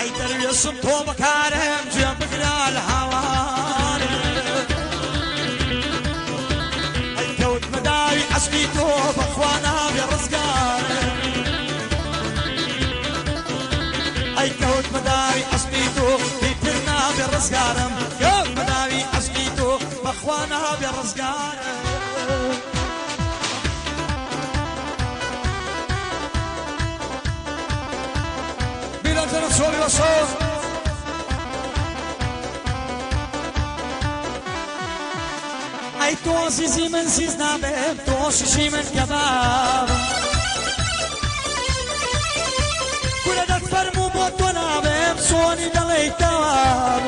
ئەی دەروێشم تۆ بەکارم گوێم بگرە لە هاوارم ئەی کەوتمە داوی عەشقی تۆ بەخوا نابێ ڕزگارم ئەی کەوتمە داوی عەشقی تۆ هیچتر نابێ ڕزگارم کەوتمە داوی عەشقی تۆ بەخوا نابێ ڕزگارم بیرەجەنە سۆڵی بە سۆز ئەی تۆ زیزی من زیز نابێم تۆ شیشی من کەباب کورە دەتفەرموو بۆ تۆ نابێم چۆنی دەڵێی تەواب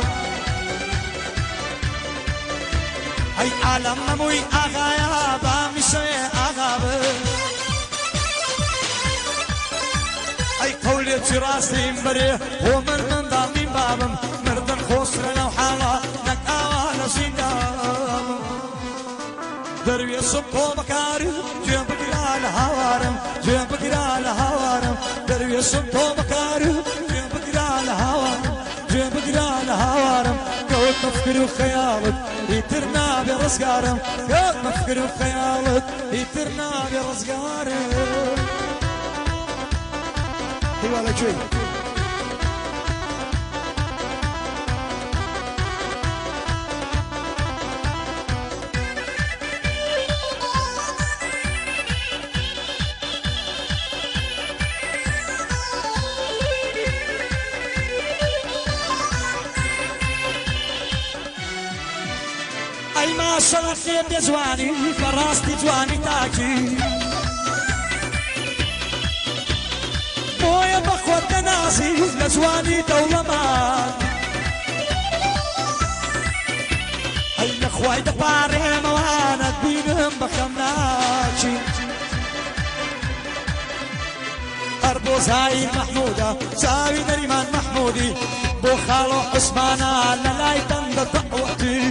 ئەی عالەم هەمووی ئاغایە بامی شەوێ ئاغا بن ئەی قەولێکی ڕاستیم بەرێ بۆ من منداڵیم بابم مردن خۆشرە لەو حاڵە نەک ئاوا لە ژیندام دەروێشم تۆ بەکارم گوێم بگرە لە هاوارم گوێم بگرە لە هاوارم دەروێشم تۆ بەکارم گوێم بگرە لە هاوارم گوێم بگرە لە هاوارم کەوتمە فکر و خەیاڵت هیتر نابێ ڕزگارم کەوتمە فکر و خەیاڵت هیتر نابێ ڕزگارم هیوالە کوێی ئەی ماشەڵە خێ بێجوانی بەڕاستی جوانی تاکی بۆیە بەخۆت دەنازی لە جوانی دەوڵەمان ئەی لە خوای دەپارێمەوانت بینم بەخەم ناچی هەر بۆ زایر مەحموودە چاوی نەریمان مەحموودی بۆ خاڵۆ عوسمانە لە لای بەندە دەعوەتی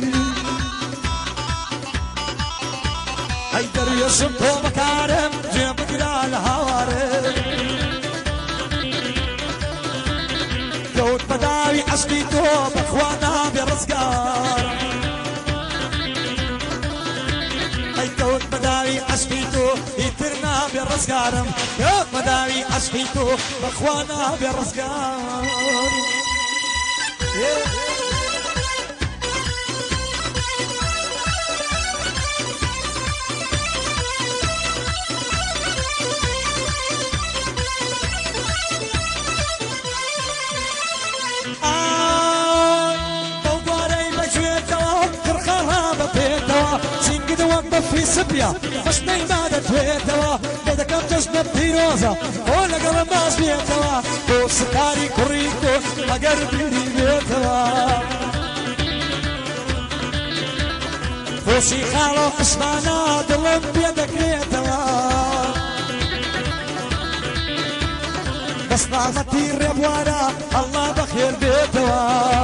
ئەی دەروێشم تۆ بەکارم گوێم بگرە لە هاوارم کەوت بە داوی عەشقی تۆ بەخوا نابێ ڕزگار ئەی کەوت بە داوی عەشقی تۆ هیتر نابێ ڕزگارم کەوت بە داوی عەشقی تۆ بەخوا نابێ ڕزگار في سبيا باش نايمة تويتوا لذا كم جشنا بيروزا ولا قلم باش بيتوا بو سكاري كوريكو أقربي بيتوا بوشي خالو اسمانا دلم بيدك بيتوا بس نعمتي الربوانا الله بخير بيتوا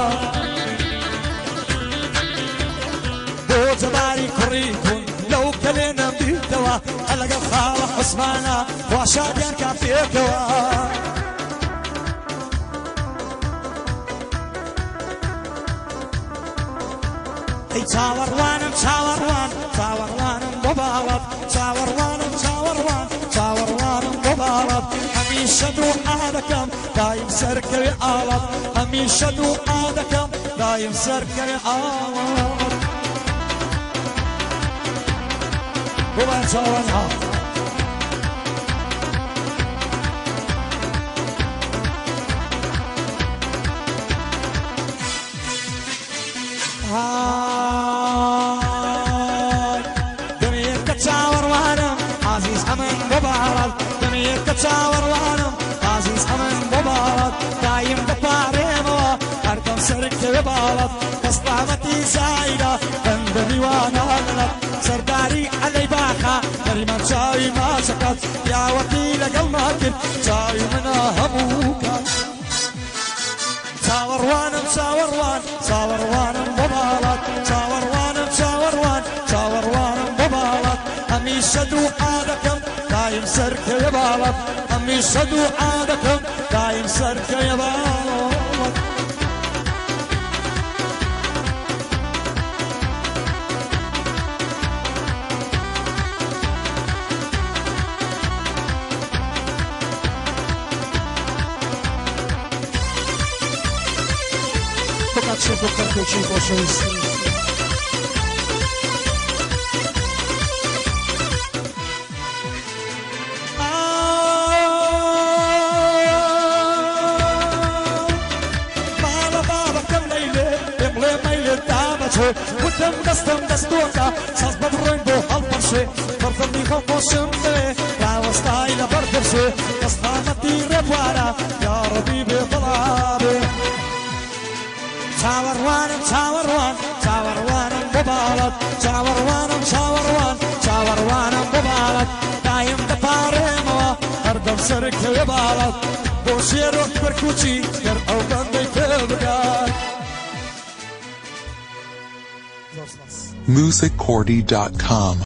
بو جباري كوريكو لو كلنا بيتوا ألقى الخالق عثمانا وشاديان كافيكوا اي تاوروانم تاوروان تاوروانم ببالط تاوروانم تاوروان تاوروانم ببالط هميشه دعاءكم دايم سركوي آلط هميشه دعاءكم دايم سركوي آلط وما تاوروان دمير كتاور وانم عزيز أمن ببارد دمير كتاور وانم عزيز أمن ببارد دايم دباريمو أردم سرك ببالد كسلامتي زايدة بندني وانا غلط سرداري علي باخا مريمان شاوي ما شكت يا وكيل قلمك شاوي منا هموكا ساوروانم ساوروان ساوروانم ببالط ساوروانم ساوروان ساوروانم ببالط هميشه دعاءكم دايم سرك يبالط هميشه دعاءكم دايم سرك يبالط چێ بۆ کەرکێکی خۆشەویستی وتم دستم دستوكا ساز ببرين بو هالبرشي فرضني خموشم بي راوستاي لبردرشي قصدامتي ربوارا يا ربي بطلابي شاوروانم شاوروان شاوروانم ببالد شاوروانم شاوروان شاوروانم ببالد دايم دفاريموا هردم سرك يبالد بوشي روح بركوشي ير او بندي كبقاد musiccordy.com